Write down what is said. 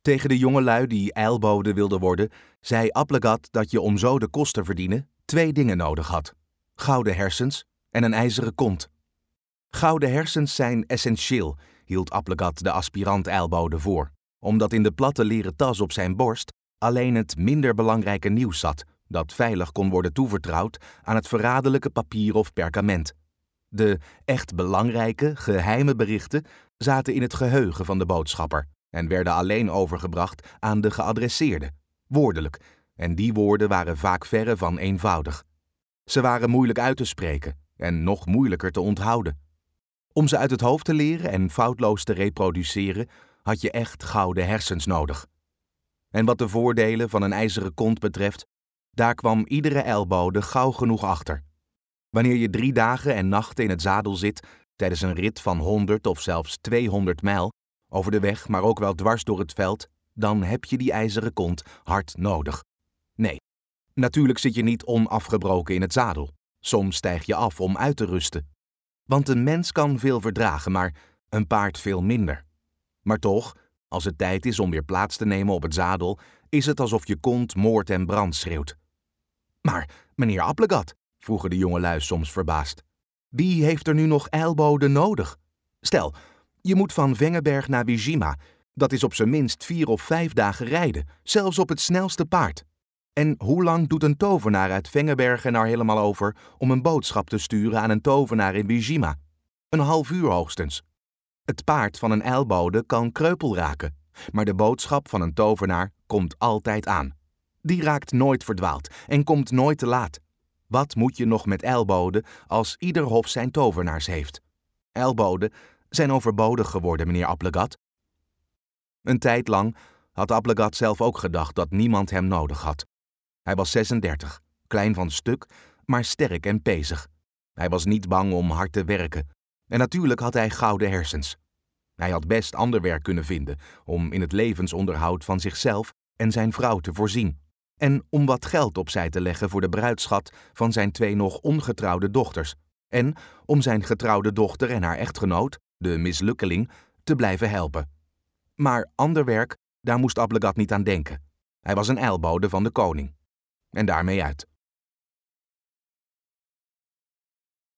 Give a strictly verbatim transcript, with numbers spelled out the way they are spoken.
Tegen de jongelui die ijlbode wilden worden, zei Applegate dat je om zo de kost te verdienen twee dingen nodig had: gouden hersens en een ijzeren kont. Gouden hersens zijn essentieel, hield Applegate de aspirant ijlbode voor, omdat in de platte leren tas op zijn borst alleen het minder belangrijke nieuws zat, dat veilig kon worden toevertrouwd aan het verraderlijke papier of perkament. De echt belangrijke, geheime berichten zaten in het geheugen van de boodschapper en werden alleen overgebracht aan de geadresseerde, woordelijk, en die woorden waren vaak verre van eenvoudig. Ze waren moeilijk uit te spreken en nog moeilijker te onthouden. Om ze uit het hoofd te leren en foutloos te reproduceren, had je echt gouden hersens nodig. En wat de voordelen van een ijzeren kont betreft, daar kwam iedere ijlbode gauw genoeg achter. Wanneer je drie dagen en nachten in het zadel zit, tijdens een rit van honderd of zelfs tweehonderd mijl, over de weg, maar ook wel dwars door het veld, dan heb je die ijzeren kont hard nodig. Nee, natuurlijk zit je niet onafgebroken in het zadel. Soms stijg je af om uit te rusten. Want een mens kan veel verdragen, maar een paard veel minder. Maar toch, als het tijd is om weer plaats te nemen op het zadel, is het alsof je kont moord en brand schreeuwt. Maar, meneer Applegate, vroegen de jongelui soms verbaasd, wie heeft er nu nog ijlbode nodig? Stel, je moet van Vengerberg naar Wajima. Dat is op zijn minst vier of vijf dagen rijden, zelfs op het snelste paard. En hoe lang doet een tovenaar uit Vengerberg er nou helemaal over om een boodschap te sturen aan een tovenaar in Wajima? Een half uur hoogstens. Het paard van een ijlbode kan kreupel raken, maar de boodschap van een tovenaar komt altijd aan. Die raakt nooit verdwaald en komt nooit te laat. Wat moet je nog met ijlboden als ieder hof zijn tovenaars heeft? Ijlboden zijn overbodig geworden, meneer Applegate. Een tijd lang had Applegate zelf ook gedacht dat niemand hem nodig had. Hij was zesendertig, klein van stuk, maar sterk en pezig. Hij was niet bang om hard te werken. En natuurlijk had hij gouden hersens. Hij had best ander werk kunnen vinden om in het levensonderhoud van zichzelf en zijn vrouw te voorzien. En om wat geld opzij te leggen voor de bruidsschat van zijn twee nog ongetrouwde dochters. En om zijn getrouwde dochter en haar echtgenoot, de mislukkeling, te blijven helpen. Maar ander werk, daar moest Applegate niet aan denken. Hij was een ijlbode van de koning. En daarmee uit.